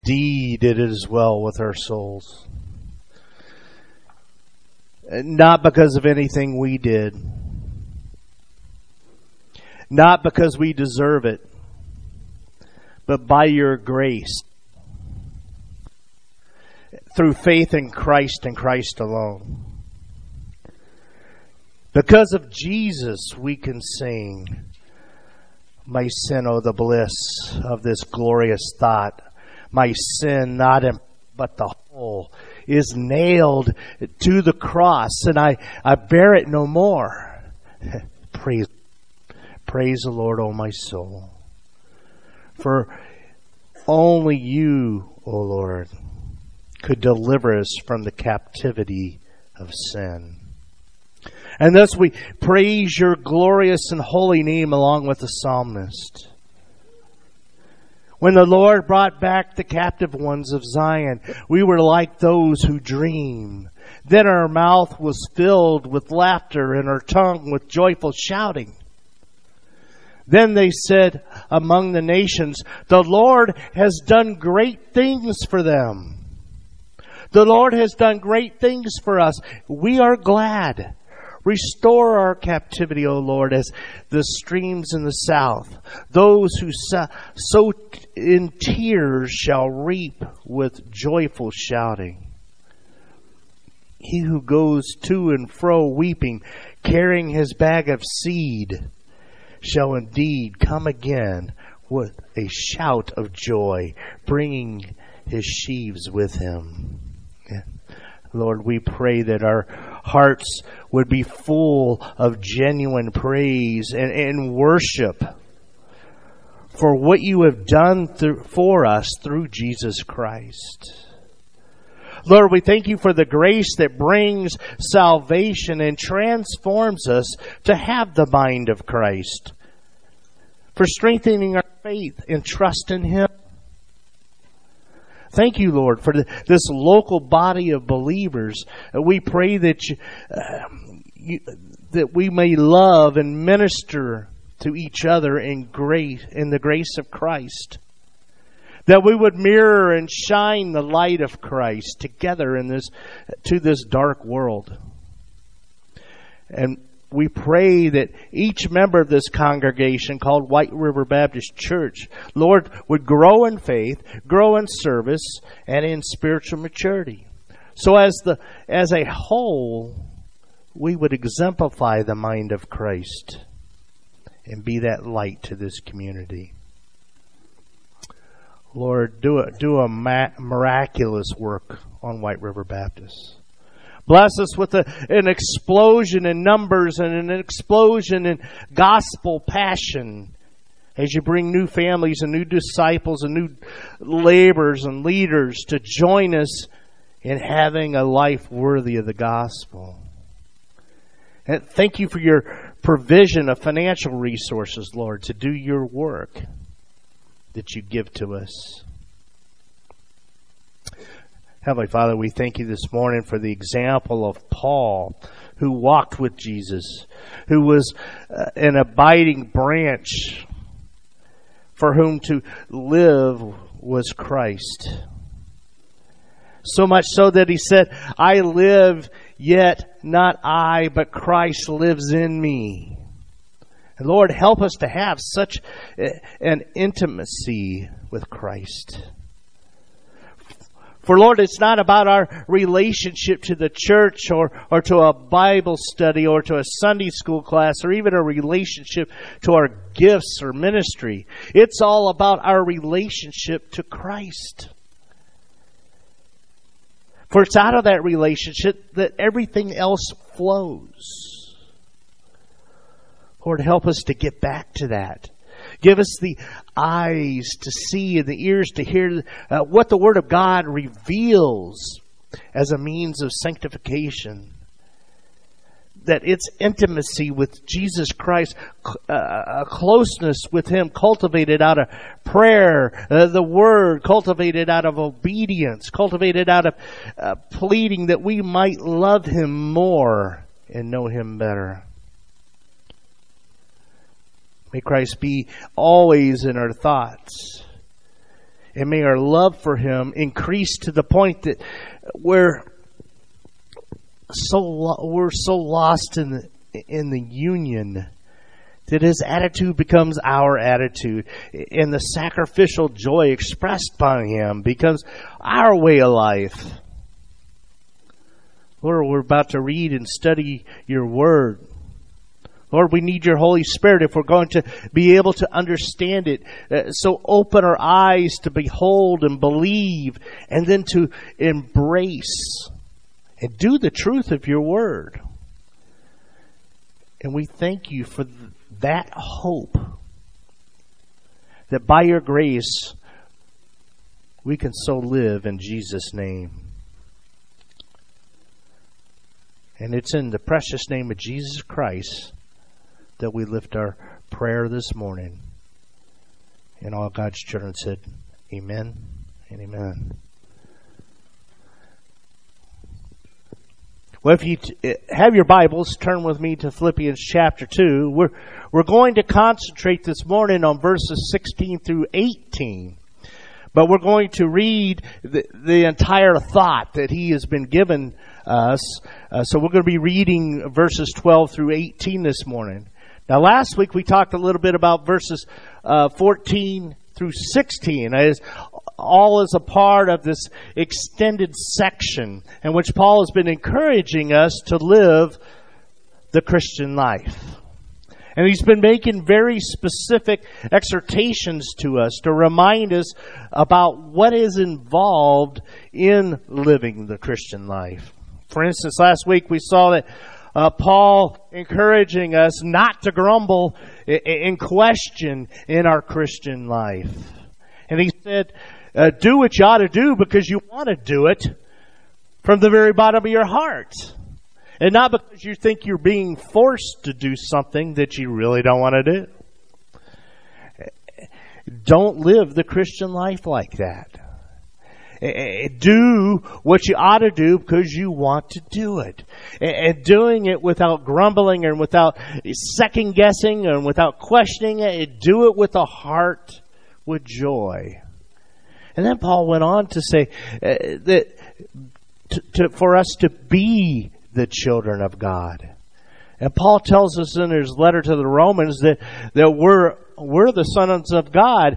Indeed, it is well with our souls. Not because of anything we did. Not because we deserve it. But by your grace. Through faith in Christ and Christ alone. Because of Jesus, we can sing, my sin, oh the bliss of this glorious thought. My sin, not in, but the whole, is nailed to the cross, and I bear it no more. Praise the Lord, O my soul. For only you, O Lord, could deliver us from the captivity of sin. And thus we praise your glorious and holy name along with the psalmist. When the Lord brought back the captive ones of Zion, we were like those who dream. Then our mouth was filled with laughter and our tongue with joyful shouting. Then they said among the nations, the Lord has done great things for them. The Lord has done great things for us. We are glad. Restore our captivity, O Lord, as the streams in the south. Those who sow in tears shall reap with joyful shouting. He who goes to and fro weeping, carrying his bag of seed, shall indeed come again with a shout of joy, bringing his sheaves with him. Lord, we pray that our hearts would be full of genuine praise and worship for what you have done for us through Jesus Christ. Lord, we thank you for the grace that brings salvation and transforms us to have the mind of Christ, for strengthening our faith and trust in Him. Thank you, Lord, for this local body of believers. We pray that that we may love and minister to each other in the grace of Christ. That we would mirror and shine the light of Christ together to this dark world. And we pray that each member of this congregation called White River Baptist Church, Lord, would grow in faith, grow in service, and in spiritual maturity. So as a whole, we would exemplify the mind of Christ and be that light to this community. Lord, do a miraculous work on White River Baptist. Bless us with an explosion in numbers and an explosion in gospel passion as you bring new families and new disciples and new laborers and leaders to join us in having a life worthy of the gospel. And thank you for your provision of financial resources, Lord, to do your work that you give to us. Heavenly Father, we thank you this morning for the example of Paul, who walked with Jesus, who was an abiding branch, for whom to live was Christ. So much so that he said, I live, yet not I, but Christ lives in me. And Lord, help us to have such an intimacy with Christ. For Lord, it's not about our relationship to the church or to a Bible study or to a Sunday school class or even a relationship to our gifts or ministry. It's all about our relationship to Christ. For it's out of that relationship that everything else flows. Lord, help us to get back to that. Give us the eyes to see and the ears to hear what the Word of God reveals as a means of sanctification. That it's intimacy with Jesus Christ, a closeness with Him cultivated out of prayer, the Word cultivated out of obedience, cultivated out of pleading that we might love Him more and know Him better. May Christ be always in our thoughts. And may our love for Him increase to the point that we're so lost in the union that His attitude becomes our attitude, and the sacrificial joy expressed by Him becomes our way of life. Lord, we're about to read and study Your Word. Lord, we need Your Holy Spirit if we're going to be able to understand it. So open our eyes to behold and believe, and then to embrace and do the truth of Your Word. And we thank You for that hope, that by Your grace we can so live in Jesus' name. And it's in the precious name of Jesus Christ that we lift our prayer this morning. And all God's children said, amen and amen. Well, if you have your Bibles, turn with me to Philippians chapter 2. We're going to concentrate this morning on verses 16 through 18. But we're going to read the entire thought that he has been given us. So we're going to be reading verses 12 through 18 this morning. Now, last week we talked a little bit about verses 14 through 16. All is a part of this extended section in which Paul has been encouraging us to live the Christian life. And he's been making very specific exhortations to us to remind us about what is involved in living the Christian life. For instance, last week we saw that Paul encouraging us not to grumble and question in our Christian life. And he said, do what you ought to do because you want to do it from the very bottom of your heart. And not because you think you're being forced to do something that you really don't want to do. Don't live the Christian life like that. Do what you ought to do because you want to do it. And doing it without grumbling and without second guessing and without questioning it. Do it with a heart with joy. And then Paul went on to say that for us to be the children of God. And Paul tells us in his letter to the Romans that we're the sons of God.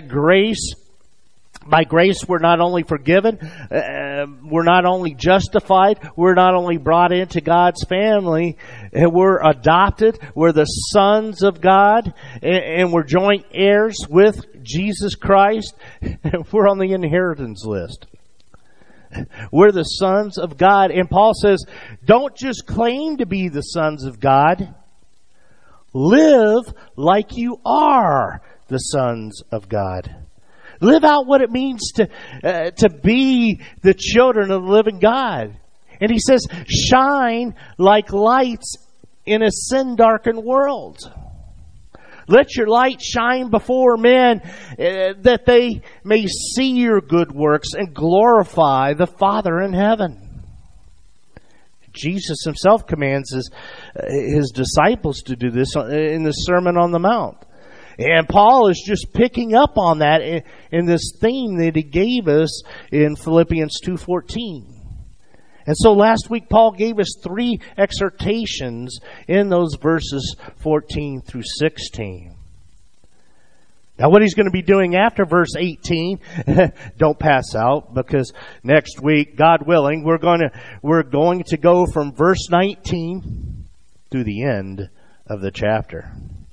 By grace, we're not only forgiven, we're not only justified, we're not only brought into God's family, we're adopted, we're the sons of God, and we're joint heirs with Jesus Christ, and we're on the inheritance list. We're the sons of God. And Paul says, don't just claim to be the sons of God. Live like you are the sons of God. Live out what it means to be the children of the living God. And he says, shine like lights in a sin-darkened world. Let your light shine before men that they may see your good works and glorify the Father in heaven. Jesus himself commands his disciples to do this in the Sermon on the Mount. And Paul is just picking up on that in this theme that he gave us in Philippians 2:14. And so last week Paul gave us 3 exhortations in those verses 14 through 16. Now what he's going to be doing after verse 18, don't pass out, because next week, God willing, we're going to go from verse 19 through the end of the chapter.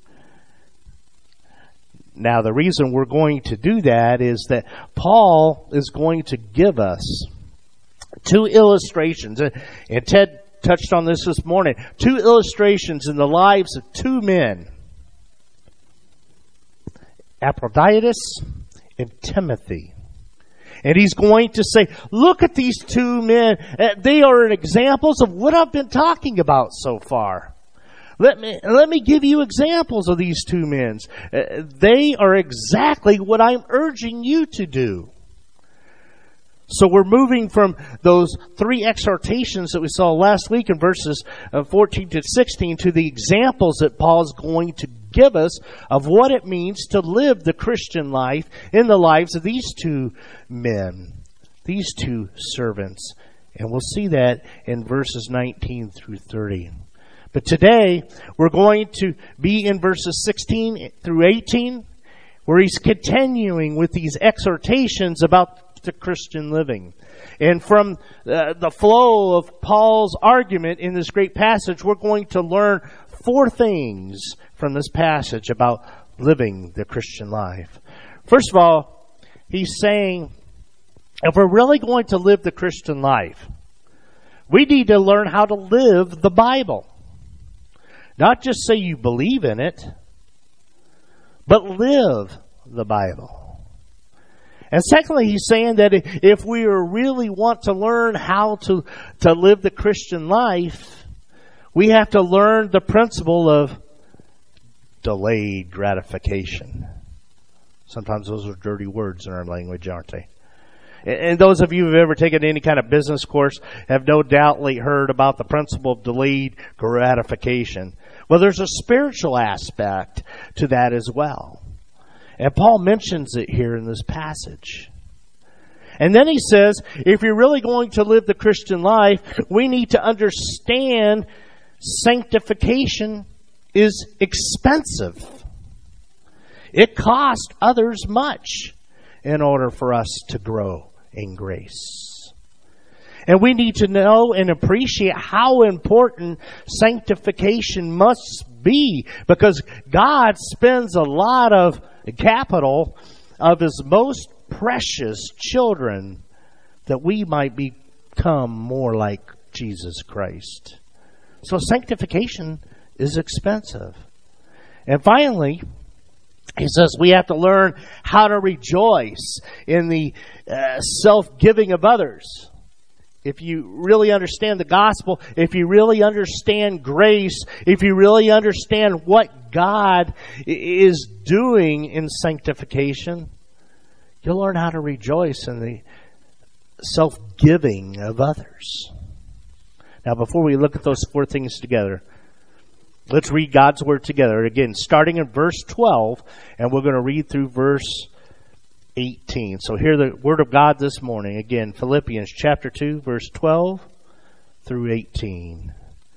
Now the reason we're going to do that is that Paul is going to give us 2 illustrations, and Ted touched on this morning. 2 illustrations in the lives of 2 men, Epaphroditus and Timothy. And he's going to say, look at these 2 men. They are examples of what I've been talking about so far. Let me give you examples of these 2 men. They are exactly what I'm urging you to do. So we're moving from those 3 exhortations that we saw last week in verses 14 to 16 to the examples that Paul is going to give us of what it means to live the Christian life in the lives of these two men, these two servants. And we'll see that in verses 19 through 30. But today, we're going to be in verses 16 through 18, where he's continuing with these exhortations about the Christian living. And from the flow of Paul's argument in this great passage, we're going to learn 4 things from this passage about living the Christian life. First of all, he's saying, if we're really going to live the Christian life, we need to learn how to live the Bible. Not just say you believe in it, but live the Bible. And secondly, he's saying that if we really want to learn how to live the Christian life, we have to learn the principle of delayed gratification. Sometimes those are dirty words in our language, aren't they? And those of you who have ever taken any kind of business course have no doubtly heard about the principle of delayed gratification. Well, there's a spiritual aspect to that as well. And Paul mentions it here in this passage. And then he says, if you're really going to live the Christian life, we need to understand sanctification is expensive. It costs others much in order for us to grow in grace. And we need to know and appreciate how important sanctification must be, because God spends a lot of capital of His most precious children that we might become more like Jesus Christ. So sanctification is expensive. And finally, he says we have to learn how to rejoice in the self-giving of others. If you really understand the gospel, if you really understand grace, if you really understand what God is doing in sanctification, you'll learn how to rejoice in the self-giving of others. Now, before we look at those 4 things together, let's read God's Word together. Again, starting in verse 12, and we're going to read through verse 18. So hear the Word of God this morning. Again, Philippians chapter 2, verse 12 through 18.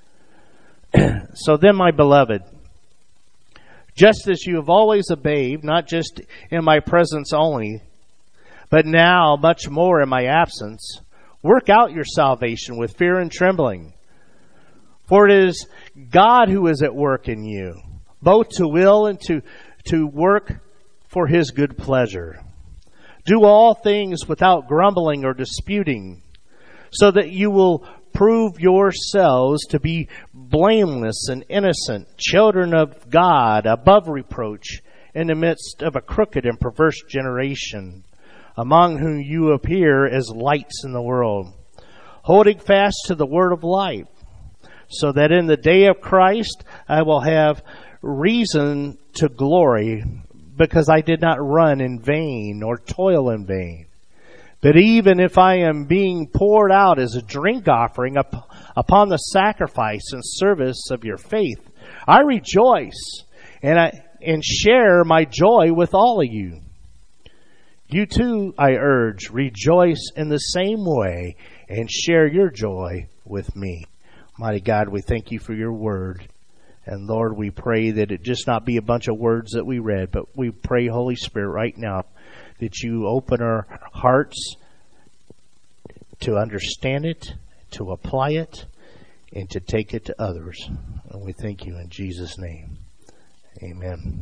So then, my beloved, just as you have always obeyed, not just in my presence only, but now much more in my absence, work out your salvation with fear and trembling. For it is God who is at work in you, both to will and to work for His good pleasure. Do all things without grumbling or disputing, so that you will prove yourselves to be blameless and innocent, children of God, above reproach, in the midst of a crooked and perverse generation, among whom you appear as lights in the world, holding fast to the word of life, so that in the day of Christ I will have reason to glory, because I did not run in vain or toil in vain. But even if I am being poured out as a drink offering upon the sacrifice and service of your faith, I rejoice and share my joy with all of you. You too, I urge, rejoice in the same way and share your joy with me. Mighty God, we thank you for your word. And Lord, we pray that it just not be a bunch of words that we read, but we pray, Holy Spirit, right now, that you open our hearts to understand it, to apply it, and to take it to others. And we thank you in Jesus' name. Amen.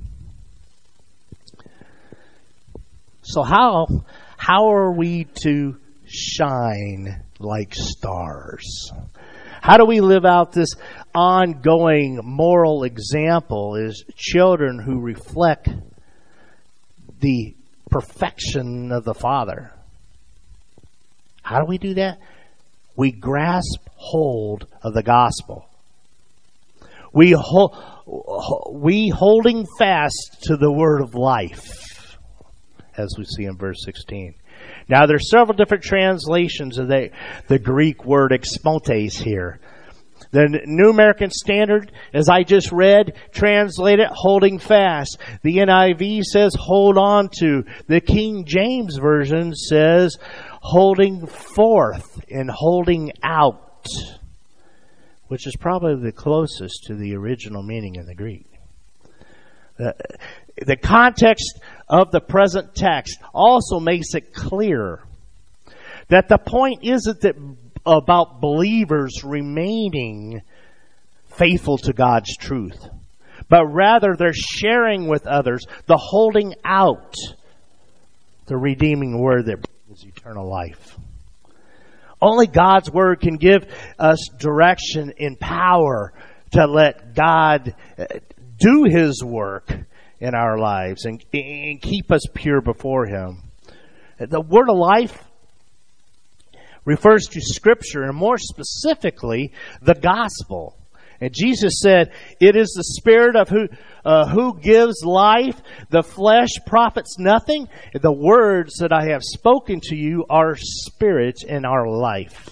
So how are we to shine like stars? How do we live out this ongoing moral example as children who reflect the perfection of the Father? How do we do that? We grasp hold of the gospel. We holding fast to the word of life, as we see in verse 16. Now, there's several different translations of the Greek word expontes here. The New American Standard, as I just read, translate it, holding fast. The NIV says, hold on to. The King James Version says, holding forth and holding out, which is probably the closest to the original meaning in the Greek. The context of the present text also makes it clear that the point isn't that about believers remaining faithful to God's truth, but rather they're sharing with others the holding out the redeeming word that brings eternal life. Only God's word can give us direction and power to let God do His work in our lives and keep us pure before Him. The word of life refers to Scripture, and more specifically, the gospel. And Jesus said, it is the Spirit of who gives life. The flesh profits nothing. The words that I have spoken to you are spirit and are life.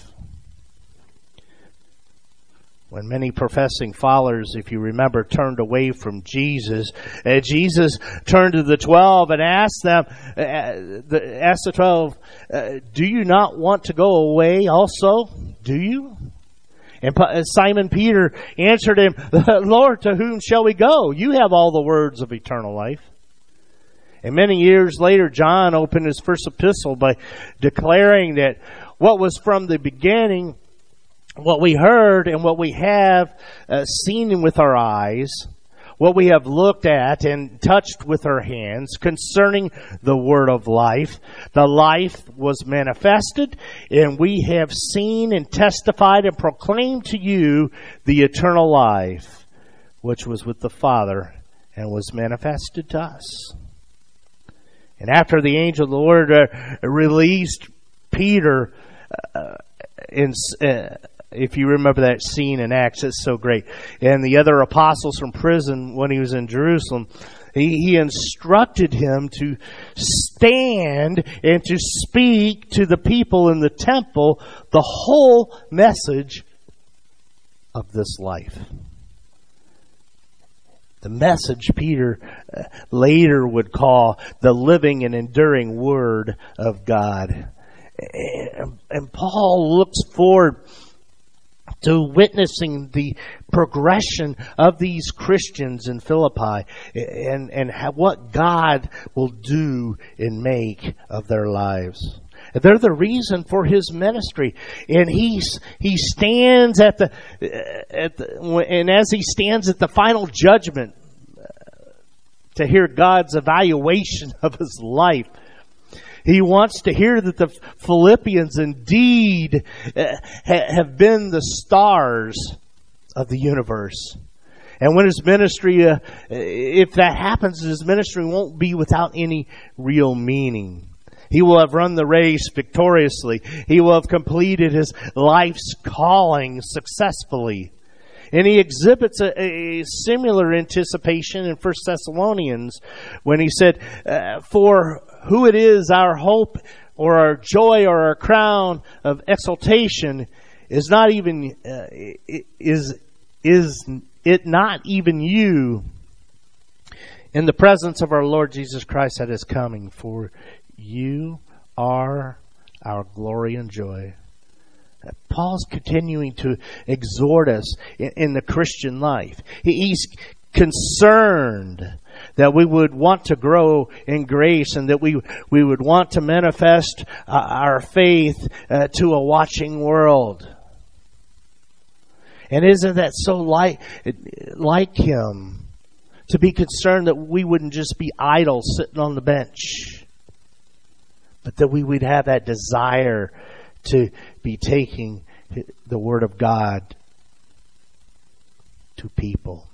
When many professing followers, if you remember, turned away from Jesus, Jesus turned to the 12 and asked the 12, do you not want to go away also? Do you? And Simon Peter answered him, Lord, to whom shall we go? You have all the words of eternal life. And many years later, John opened his first epistle by declaring that what was from the beginning, what we heard and what we have seen with our eyes, what we have looked at and touched with our hands concerning the word of life. The life was manifested, and we have seen and testified and proclaimed to you the eternal life, which was with the Father and was manifested to us. And after the angel of the Lord released Peter if you remember that scene in Acts, it's so great. And the other apostles from prison, when he was in Jerusalem, he instructed him to stand and to speak to the people in the temple the whole message of this life. The message Peter later would call the living and enduring Word of God. And Paul looks forward to witnessing the progression of these Christians in Philippi and what God will do and make of their lives. They're the reason for his ministry, and he stands and as he stands at the final judgment to hear God's evaluation of his life, he wants to hear that the Philippians indeed have been the stars of the universe. And when his ministry, if that happens, his ministry won't be without any real meaning. He will have run the race victoriously. He will have completed his life's calling successfully. And he exhibits a similar anticipation in 1 Thessalonians when he said, for who it is our hope or our joy or our crown of exaltation is not even, is it not even you in the presence of our Lord Jesus Christ at his coming, for you are our glory and joy. Paul's continuing to exhort us in the Christian life. He's concerned that we would want to grow in grace and that we would want to manifest our faith to a watching world. And isn't that so like him to be concerned that we wouldn't just be idle sitting on the bench, but that we would have that desire to be taking the Word of God to people.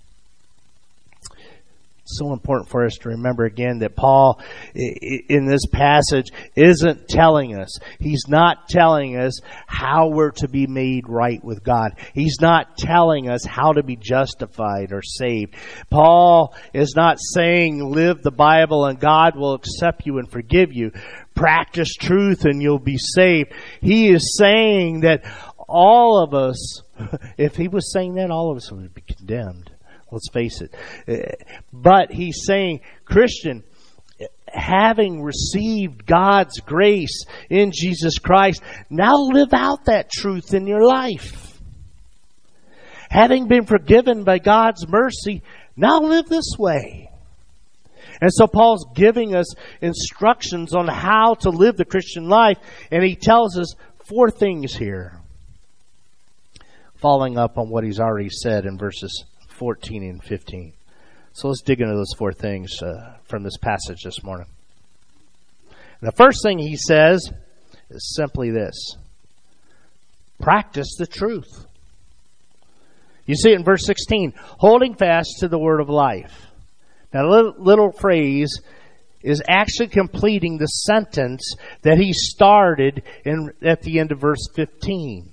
It's so important for us to remember again that Paul, in this passage, isn't telling us. He's not telling us how we're to be made right with God. He's not telling us how to be justified or saved. Paul is not saying live the Bible and God will accept you and forgive you. Practice truth and you'll be saved. He is saying that all of us, if he was saying that, all of us would be condemned. Let's face it. But he's saying, Christian, having received God's grace in Jesus Christ, now live out that truth in your life. Having been forgiven by God's mercy, now live this way. And so Paul's giving us instructions on how to live the Christian life, and he tells us 4 things here, following up on what he's already said in verses 14 and 15. So let's dig into those 4 things from this passage this morning. And the first thing he says is simply this: practice the truth. You see it in verse 16, holding fast to the word of life. Now, the little phrase is actually completing the sentence that he started at the end of verse 15.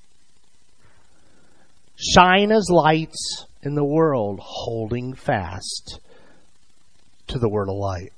Shine as lights in the world, holding fast to the word of light.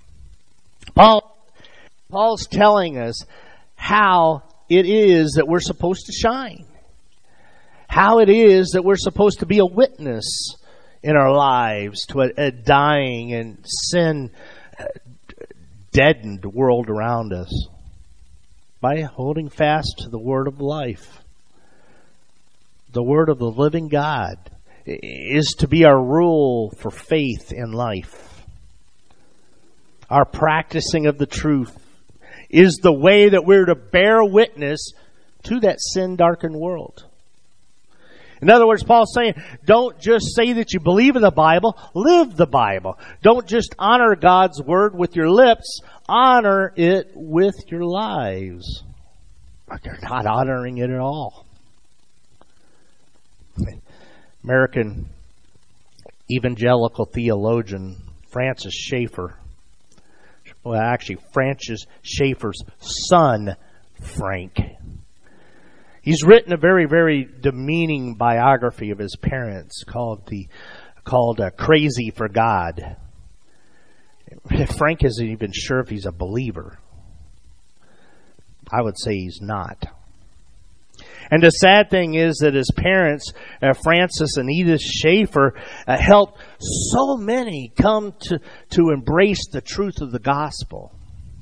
Paul's telling us how it is that we're supposed to shine. How it is that we're supposed to be a witness in our lives to a dying and sin deadened world around us. By holding fast to the word of life. The word of the living God is to be our rule for faith in life. Our practicing of the truth is the way that we're to bear witness to that sin-darkened world. In other words, Paul's saying, don't just say that you believe in the Bible, live the Bible. Don't just honor God's word with your lips, honor it with your lives. But you're not honoring it at all. American evangelical theologian Francis Schaeffer, well, actually Francis Schaeffer's son, Frank, he's written a very, very demeaning biography of his parents called Crazy for God. Frank isn't even sure if he's a believer. I would say he's not. And the sad thing is that his parents, Francis and Edith Schaeffer, helped so many come to embrace the truth of the gospel.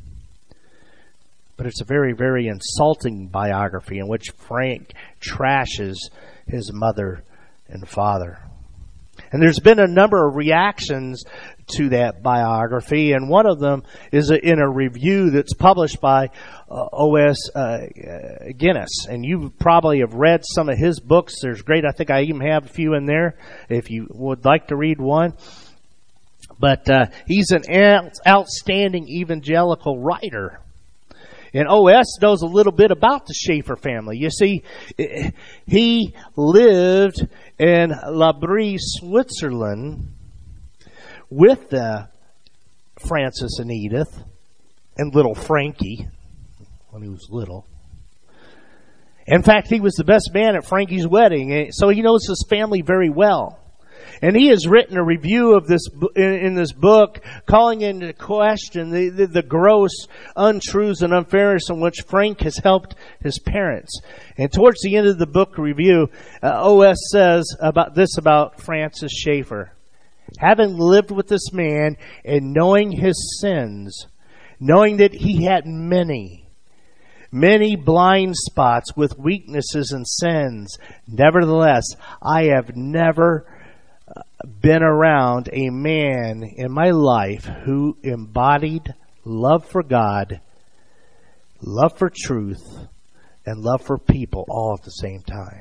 But it's a very, very insulting biography in which Frank trashes his mother and father. And there's been a number of reactions to that biography, and one of them is in a review that's published by O.S. Guinness. And you probably have read some of his books. There's great. I think I even have a few in there if you would like to read one. But he's an outstanding evangelical writer. And O.S. knows a little bit about the Schaeffer family. You see, he lived in L'Abri, Switzerland with Francis and Edith and little Frankie when he was little. In fact, he was the best man at Frankie's wedding, so he knows his family very well. And he has written a review of this in this book, calling into question the gross untruths and unfairness in which Frank has helped his parents. And towards the end of the book review, O.S. says about Francis Schaeffer. Having lived with this man and knowing his sins, knowing that he had many blind spots with weaknesses and sins, nevertheless, I have never been around a man in my life who embodied love for God, love for truth, and love for people all at the same time.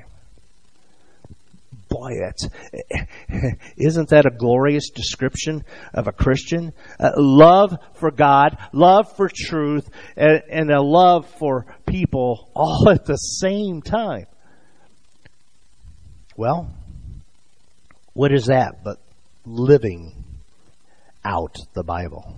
Boy, isn't that a glorious description of a Christian? Love for God, love for truth, and a love for people all at the same time. Well, what is that but living out the Bible?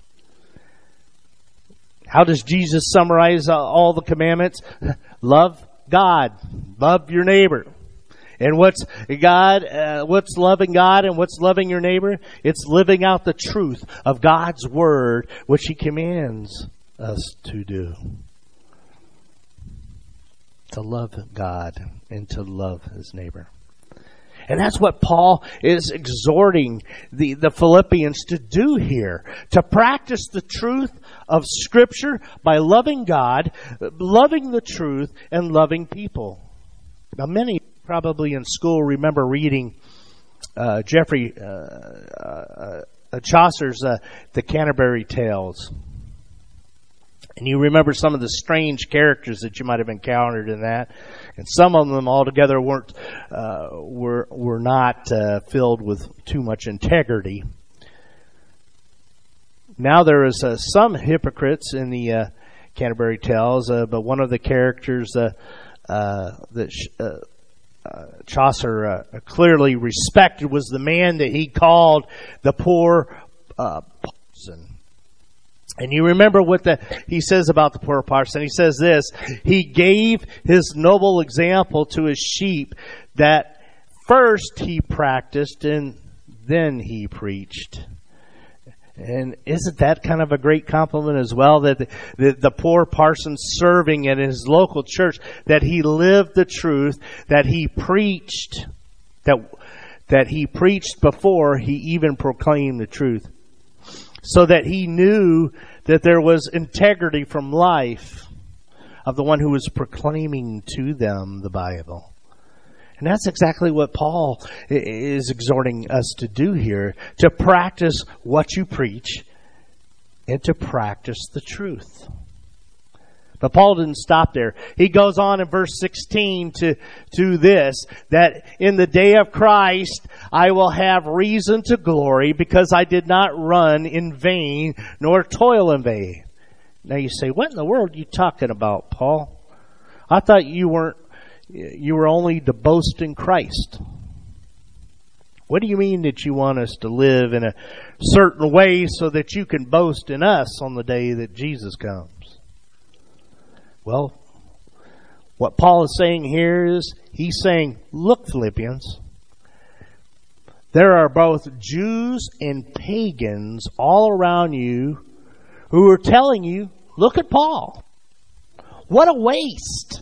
How does Jesus summarize all the commandments? Love God, love your neighbor. And what's loving God and what's loving your neighbor? It's living out the truth of God's word, which He commands us to do. to love God and to love his neighbor. And that's what Paul is exhorting the Philippians to do here. To practice the truth of Scripture by loving God, loving the truth, and loving people. Now, many probably in school remember reading Geoffrey Chaucer's The Canterbury Tales. And you remember some of the strange characters that you might have encountered in that, and some of them altogether were not filled with too much integrity. Now there is some hypocrites in the Canterbury Tales, but one of the characters that Chaucer clearly respected was the man that he called the poor parson. And you remember what he says about the poor parson. He says this: he gave his noble example to his sheep, that first he practiced and then he preached. And isn't that kind of a great compliment as well, that the poor parson serving in his local church, that he lived the truth, that he preached, that he preached before he even proclaimed the truth, so that he knew that there was integrity from life of the one who was proclaiming to them the Bible. And that's exactly what Paul is exhorting us to do here, to practice what you preach and to practice the truth. But Paul didn't stop there. He goes on in verse 16 to this, that in the day of Christ I will have reason to glory, because I did not run in vain nor toil in vain. Now you say, what in the world are you talking about, Paul? I thought you were only to boast in Christ. What do you mean that you want us to live in a certain way so that you can boast in us on the day that Jesus comes? Well, what Paul is saying here is, he's saying, look, Philippians, there are both Jews and pagans all around you who are telling you, look at Paul. What a waste.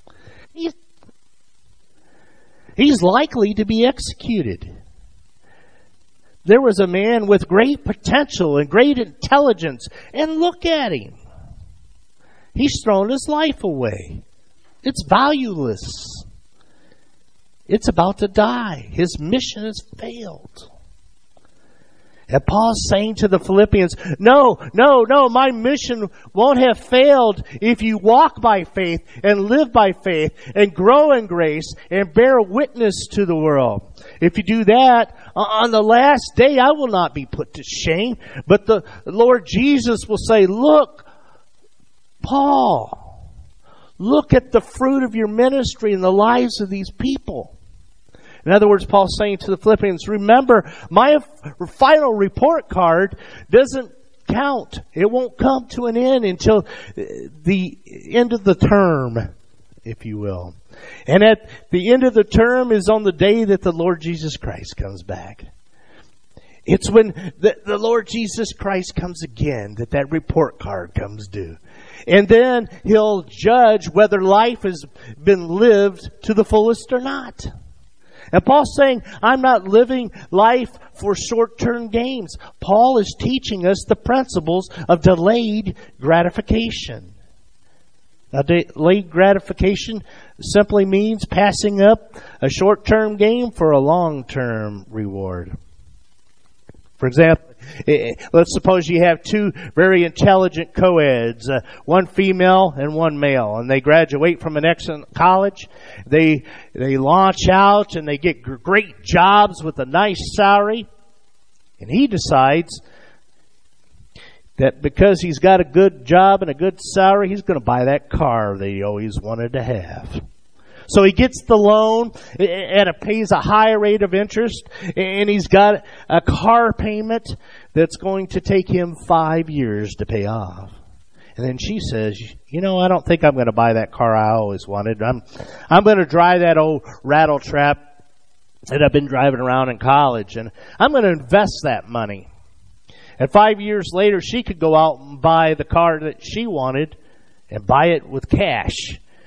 He's likely to be executed. There was a man with great potential and great intelligence, and look at him. He's thrown his life away. It's valueless. It's about to die. His mission has failed. And Paul's saying to the Philippians, no, my mission won't have failed if you walk by faith and live by faith and grow in grace and bear witness to the world. If you do that, on the last day I will not be put to shame, but the Lord Jesus will say, look, Paul, look at the fruit of your ministry in the lives of these people. In other words, Paul's saying to the Philippians, remember, my final report card doesn't count. It won't come to an end until the end of the term, if you will. And at the end of the term is on the day that the Lord Jesus Christ comes back. It's when the Lord Jesus Christ comes again that report card comes due. And then He'll judge whether life has been lived to the fullest or not. And Paul's saying, I'm not living life for short-term gains. Paul is teaching us the principles of delayed gratification. Now, delayed gratification simply means passing up a short-term gain for a long-term reward. For example, let's suppose you have two very intelligent co-eds, one female and one male, and they graduate from an excellent college. They launch out and they get great jobs with a nice salary. And he decides that because he's got a good job and a good salary, he's going to buy that car that he always wanted to have. So he gets the loan and it pays a high rate of interest, and he's got a car payment that's going to take him 5 years to pay off. And then she says, I don't think I'm going to buy that car I always wanted. I'm going to drive that old rattle trap that I've been driving around in college, and I'm going to invest that money. And 5 years later, she could go out and buy the car that she wanted and buy it with cash.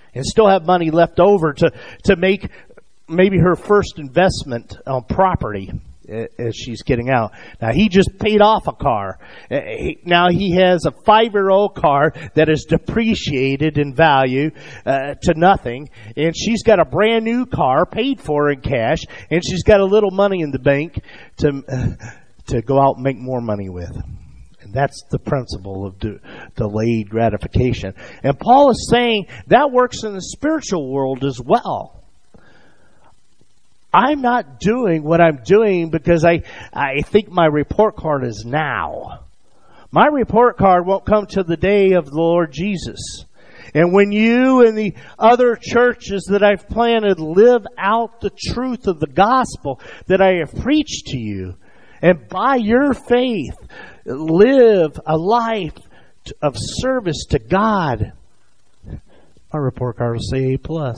and still have money left over to make maybe her first investment on property as she's getting out. Now, he just paid off a car. Now he has a 5-year-old car that is depreciated in value to nothing, and she's got a brand new car paid for in cash, and she's got a little money in the bank to go out and make more money with. And that's the principle of delayed gratification. And Paul is saying that works in the spiritual world as well. I'm not doing what I'm doing because I think my report card is now. My report card won't come till the day of the Lord Jesus. And when you and the other churches that I've planted live out the truth of the gospel that I have preached to you, and by your faith live a life of service to God, our report card will say A+.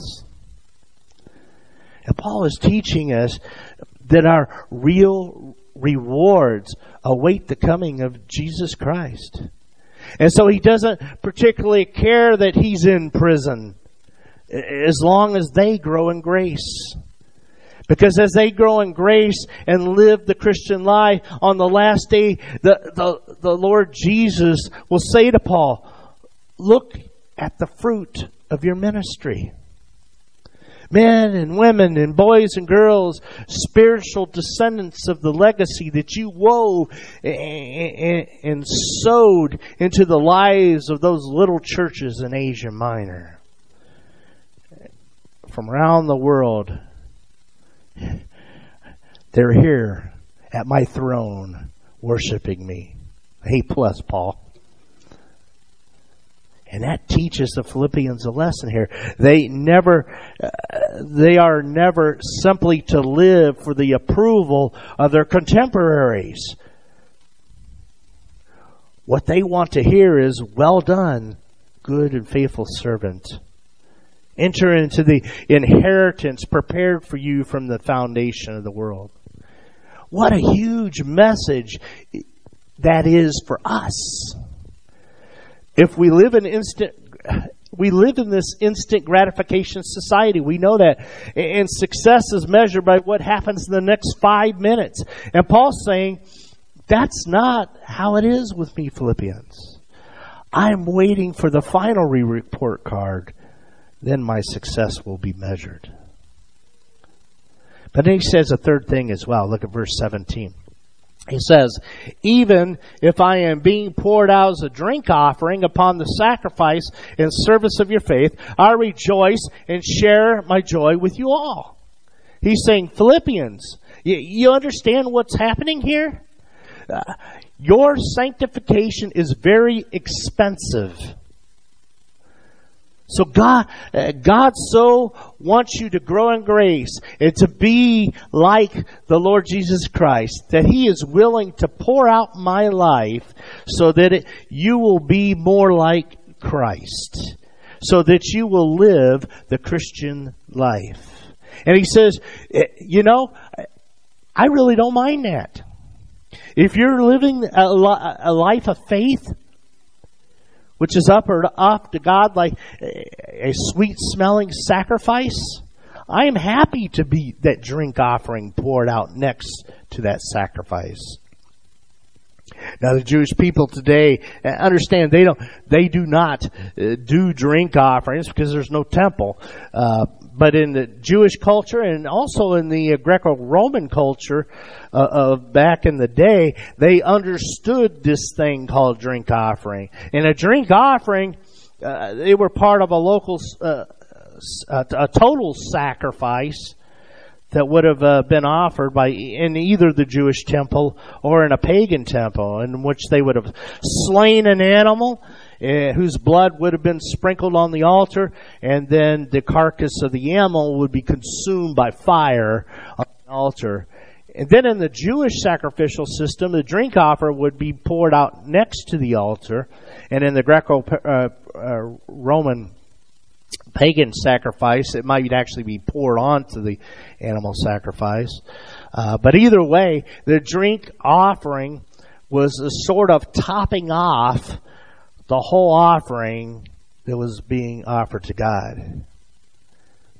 And Paul is teaching us that our real rewards await the coming of Jesus Christ. And so he doesn't particularly care that he's in prison as long as they grow in grace. Because as they grow in grace and live the Christian life, on the last day, the Lord Jesus will say to Paul, look at the fruit of your ministry. Men and women and boys and girls, spiritual descendants of the legacy that you wove and sowed into the lives of those little churches in Asia Minor. From around the world, they're here at my throne worshiping me. A+, Paul. And that teaches the Philippians a lesson here. They are never simply to live for the approval of their contemporaries. What they want to hear is, well done, good and faithful servant. Enter into the inheritance prepared for you from the foundation of the world. What a huge message that is for us. If we live in this instant gratification society. We know that. And success is measured by what happens in the next 5 minutes. And Paul's saying, that's not how it is with me, Philippians. I'm waiting for the final report card. Then my success will be measured. But then he says a third thing as well. Look at verse 17. He says, even if I am being poured out as a drink offering upon the sacrifice and service of your faith, I rejoice and share my joy with you all. He's saying, Philippians, you understand what's happening here? Your sanctification is very expensive. So God so wants you to grow in grace and to be like the Lord Jesus Christ, that He is willing to pour out my life so that you will be more like Christ, so that you will live the Christian life. And He says, I really don't mind that. If you're living a life of faith, which is up to God like a sweet-smelling sacrifice, I am happy to be that drink offering poured out next to that sacrifice. Now, the Jewish people today understand they do not do drink offerings because there's no temple. But in the Jewish culture and also in the Greco-Roman culture of back in the day, they understood this thing called drink offering. And a drink offering, they were part of a local, a total sacrifice that would have been offered in either the Jewish temple or in a pagan temple, in which they would have slain an animal whose blood would have been sprinkled on the altar, and then the carcass of the animal would be consumed by fire on the altar. And then in the Jewish sacrificial system, the drink offering would be poured out next to the altar, and in the Greco-Roman pagan sacrifice, it might actually be poured onto the animal sacrifice. But either way, the drink offering was a sort of topping off the whole offering that was being offered to God.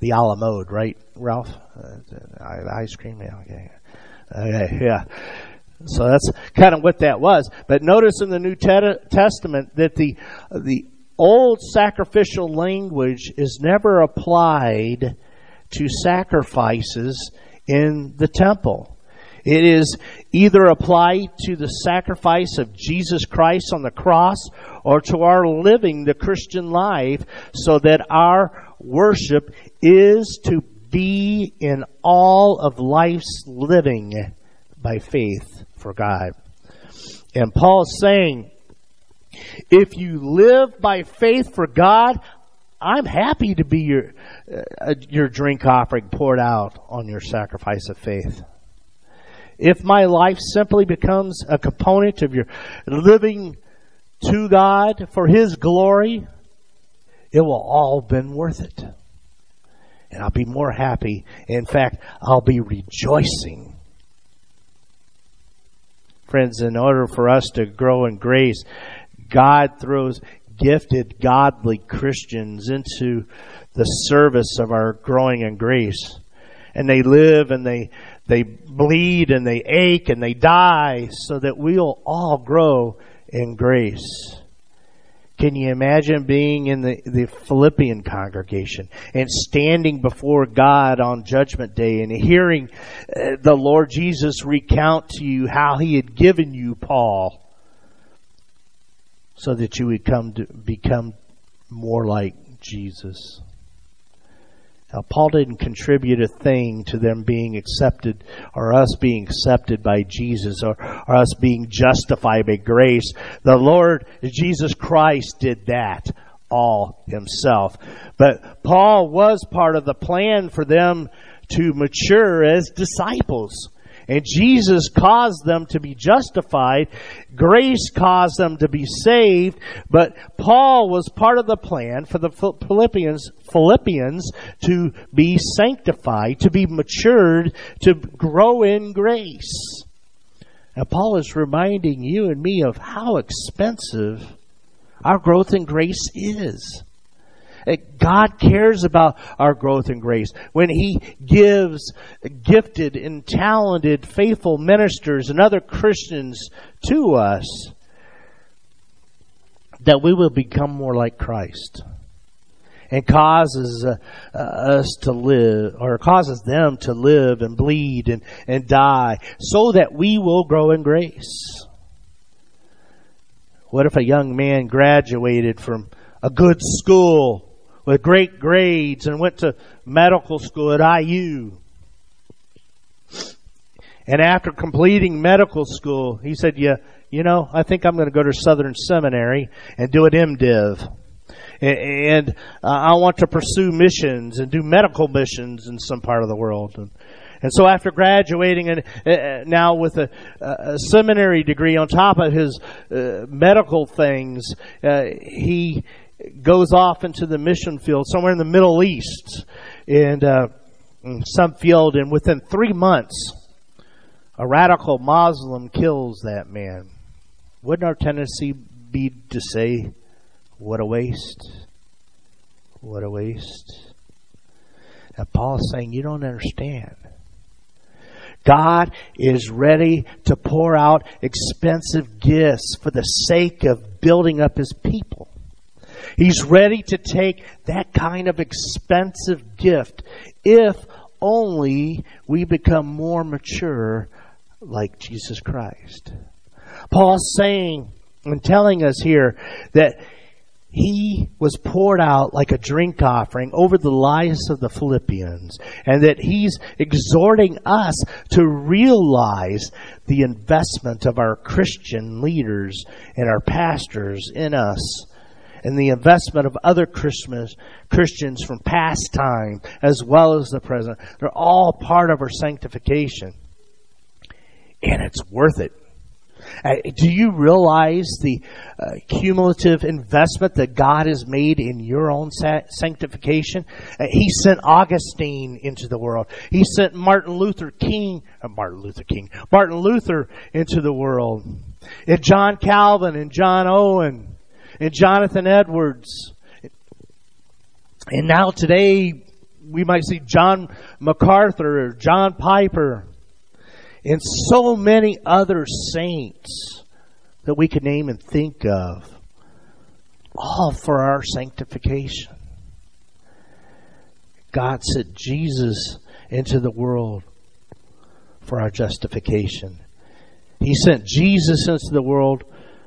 the a la mode, right, Ralph? Ice cream, yeah, okay. Okay, yeah. So that's kind of what that was. But notice in the New Testament that the old sacrificial language is never applied to sacrifices in the temple. It is either applied to the sacrifice of Jesus Christ on the cross or to our living the Christian life, so that our worship is to be in all of life's living by faith for God. And Paul's saying, if you live by faith for God, I'm happy to be your drink offering poured out on your sacrifice of faith. If my life simply becomes a component of your living to God for His glory, it will all been worth it. And I'll be more happy. In fact, I'll be rejoicing. Friends, in order for us to grow in grace, God throws gifted, godly Christians into the service of our growing in grace. And they live and they bleed and they ache and they die so that we'll all grow in grace. Can you imagine being in the Philippian congregation and standing before God on Judgment Day and hearing the Lord Jesus recount to you how He had given you Paul so that you would come to become more like Jesus? Now, Paul didn't contribute a thing to them being accepted or us being accepted by Jesus or us being justified by grace. The Lord Jesus Christ did that all Himself. But Paul was part of the plan for them to mature as disciples. And Jesus caused them to be justified. Grace caused them to be saved. But Paul was part of the plan for the Philippians to be sanctified, to be matured, to grow in grace. Now, Paul is reminding you and me of how expensive our growth in grace is. God cares about our growth in grace. When He gives gifted and talented, faithful ministers and other Christians to us, that we will become more like Christ. And causes us to live, or causes them to live and bleed and die, so that we will grow in grace. What if a young man graduated from a good school with great grades and went to medical school at IU? And after completing medical school, he said, you know, I think I'm going to go to Southern Seminary and do an MDiv. And I want to pursue missions and do medical missions in some part of the world. And so after graduating and now with a seminary degree on top of his medical things, he goes off into the mission field somewhere in the Middle East and some field, and within 3 months a radical Muslim kills that man. Wouldn't our tendency be to say, what a waste? What a waste. Now Paul is saying, you don't understand. God is ready to pour out expensive gifts for the sake of building up His people. He's ready to take that kind of expensive gift if only we become more mature like Jesus Christ. Paul's saying and telling us here that He was poured out like a drink offering over the lives of the Philippians, and that He's exhorting us to realize the investment of our Christian leaders and our pastors in us, and the investment of other Christians from past time as well as the present. They're all part of our sanctification. And it's worth it. Do you realize the cumulative investment that God has made in your own sanctification? He sent Augustine into the world. He sent Martin Luther into the world. And John Calvin and John Owen and Jonathan Edwards. And now today, we might see John MacArthur or John Piper and so many other saints that we could name and think of, all for our sanctification. God sent Jesus into the world for our justification. He sent Jesus into the world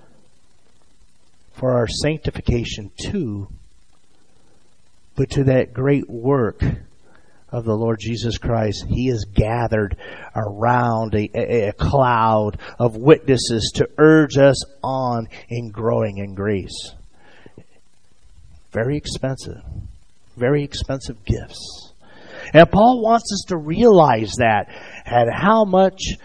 for our sanctification too, but to that great work of the Lord Jesus Christ, He has gathered around a cloud of witnesses to urge us on in growing in grace. Very expensive gifts. And Paul wants us to realize that, and how much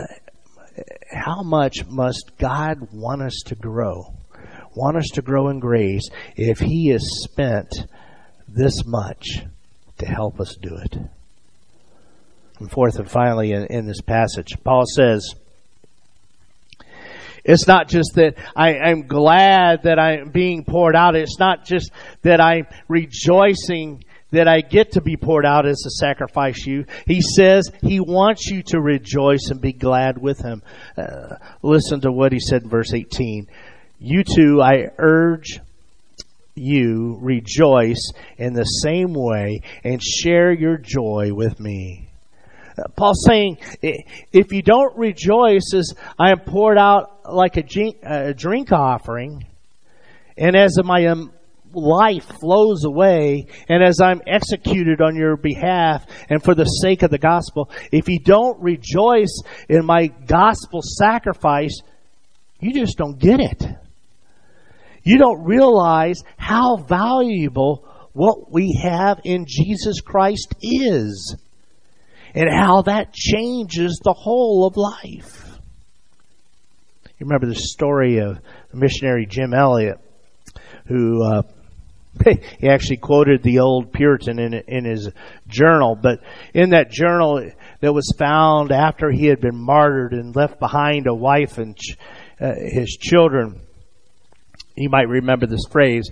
must God want us to grow? Want us to grow in grace if He has spent this much to help us do it. And fourth and finally in this passage, Paul says, it's not just that I'm glad that I'm being poured out. It's not just that I'm rejoicing that I get to be poured out as a sacrifice you. He says He wants you to rejoice and be glad with Him. Listen to what he said in verse 18. You too, I urge you, rejoice in the same way and share your joy with me. Paul's saying, if you don't rejoice as I am poured out like a drink offering, and as my life flows away, and as I'm executed on your behalf and for the sake of the gospel, if you don't rejoice in my gospel sacrifice, you just don't get it. You don't realize how valuable what we have in Jesus Christ is, and how that changes the whole of life. You remember the story of missionary Jim Elliot, who he actually quoted the old Puritan in his journal, but in that journal that was found after he had been martyred and left behind a wife and his children, you might remember this phrase,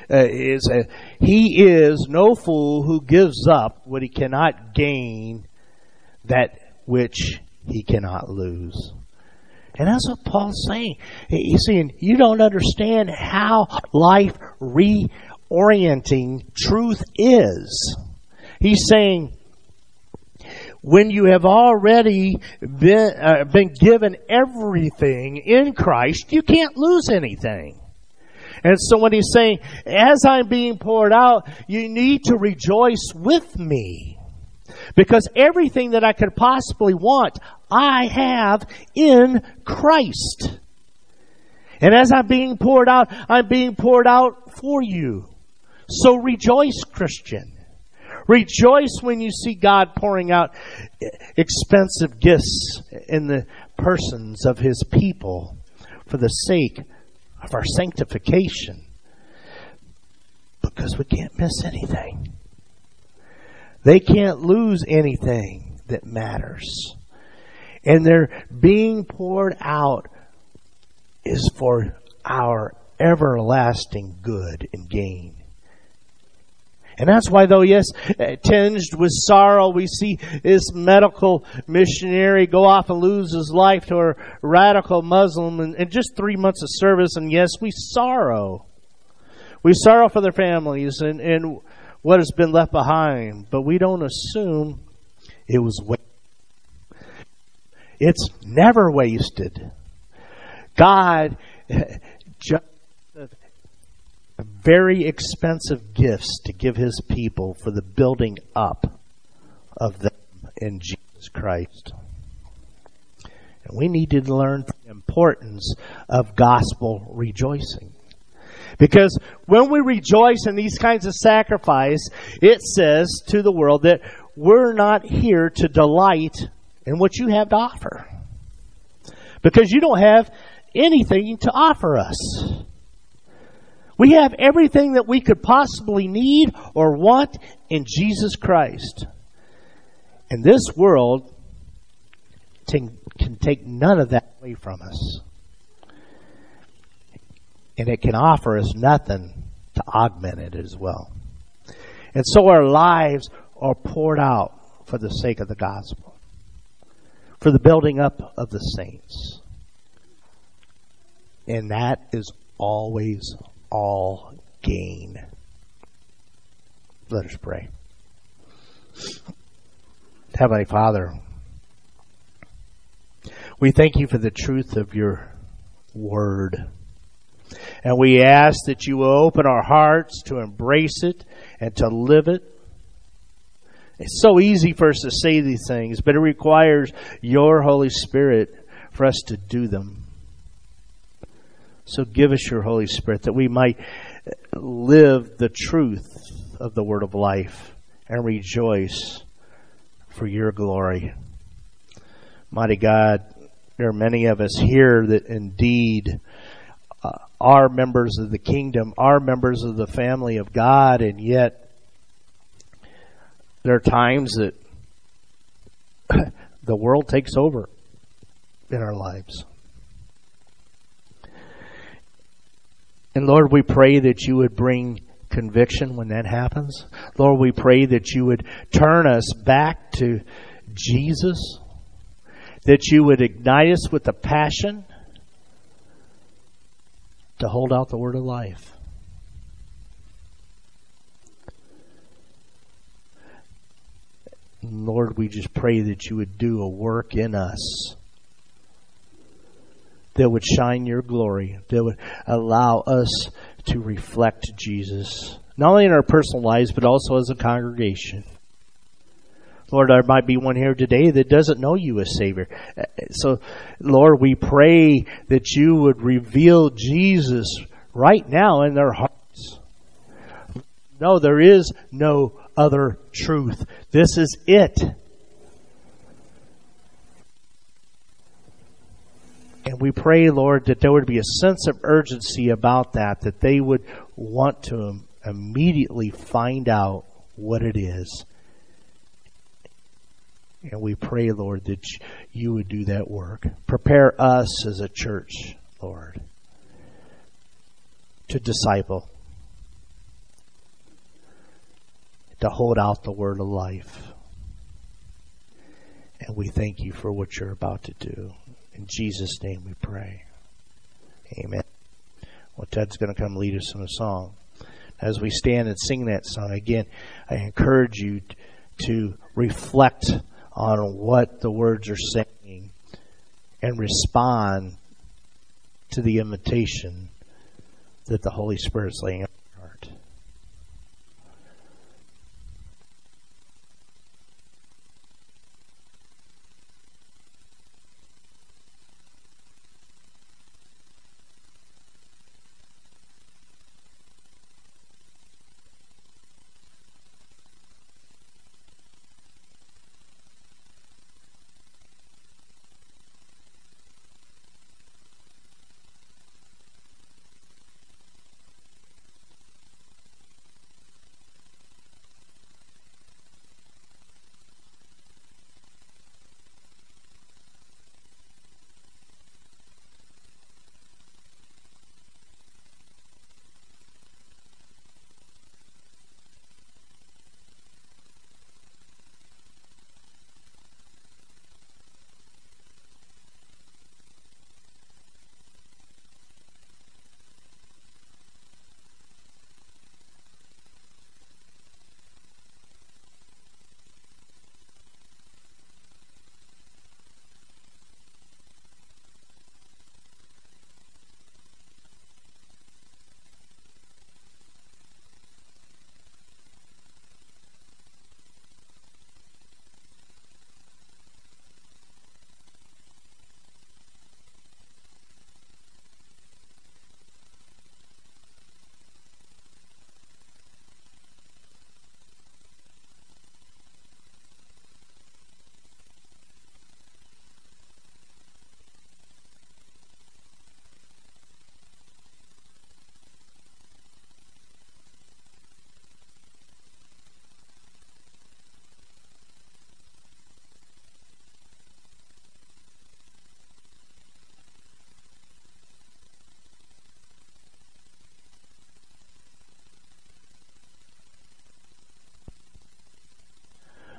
he is no fool who gives up what he cannot gain, that which he cannot lose. And that's what Paul's saying. He's saying, you don't understand how life reorienting truth is. He's saying, when you have already been given everything in Christ, you can't lose anything. And so when he's saying, as I'm being poured out, you need to rejoice with me. Because everything that I could possibly want, I have in Christ. And as I'm being poured out for you. So rejoice, Christian. Rejoice when you see God pouring out expensive gifts in the persons of His people for the sake of our sanctification. Because we can't miss anything. They can't lose anything that matters. And their being poured out is for our everlasting good and gain. And that's why, though, yes, tinged with sorrow, we see this medical missionary go off and lose his life to a radical Muslim in just 3 months of service. And yes, we sorrow. We sorrow for their families and what has been left behind. But we don't assume it was wasted. It's never wasted. God just very expensive gifts to give His people for the building up of them in Jesus Christ. And we need to learn the importance of gospel rejoicing. Because when we rejoice in these kinds of sacrifice, it says to the world that we're not here to delight in what you have to offer. Because you don't have anything to offer us. We have everything that we could possibly need or want in Jesus Christ. And this world can take none of that away from us. And it can offer us nothing to augment it as well. And so our lives are poured out for the sake of the gospel, for the building up of the saints. And that is always all gain. Let us pray. Heavenly Father, we thank you for the truth of your word. And we ask that you will open our hearts to embrace it and to live it. It's so easy for us to say these things, but it requires your Holy Spirit for us to do them. So give us your Holy Spirit that we might live the truth of the word of life and rejoice for your glory. Mighty God, there are many of us here that indeed are members of the kingdom, are members of the family of God, and yet there are times that the world takes over in our lives. And Lord, we pray that you would bring conviction when that happens. Lord, we pray that you would turn us back to Jesus, that you would ignite us with the passion to hold out the word of life. Lord, we just pray that you would do a work in us that would shine your glory, that would allow us to reflect Jesus, not only in our personal lives, but also as a congregation. Lord, there might be one here today that doesn't know you as Savior. So, Lord, we pray that you would reveal Jesus right now in their hearts. No, there is no other truth. This is it. And we pray, Lord, that there would be a sense of urgency about that they would want to immediately find out what it is. And we pray, Lord, that you would do that work. Prepare us as a church, Lord, to disciple, to hold out the word of life. And we thank you for what you're about to do. In Jesus' name we pray. Amen. Well, Ted's going to come lead us in a song. As we stand and sing that song, again, I encourage you to reflect on what the words are saying and respond to the invitation that the Holy Spirit's laying on your heart.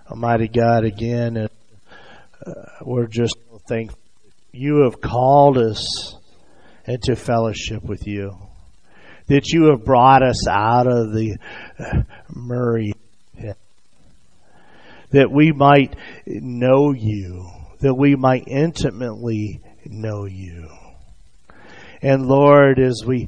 Almighty God, again, we're just thankful you have called us into fellowship with you, that you have brought us out of the Murray pit, that we might know you, that we might intimately know you. And Lord, as we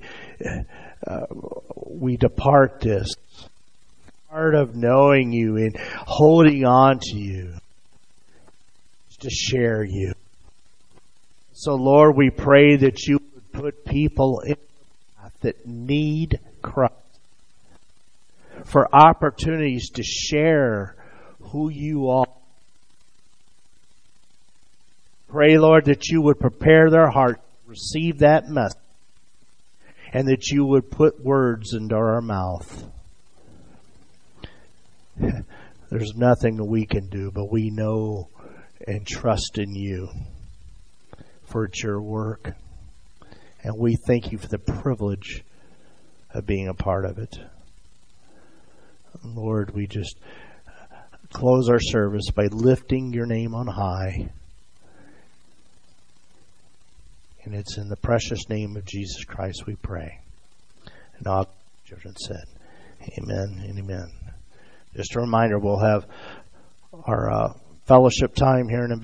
depart this, part of knowing you and holding on to you is to share you. So Lord, we pray that you would put people in that need Christ for opportunities to share who you are. Pray, Lord, that you would prepare their heart to receive that message and that you would put words into our mouth. There's nothing we can do, but we know and trust in you for it's your work. And we thank you for the privilege of being a part of it. Lord, we just close our service by lifting your name on high. And it's in the precious name of Jesus Christ we pray. And all children said, amen and amen. Just a reminder, we'll have our fellowship time here in a bit.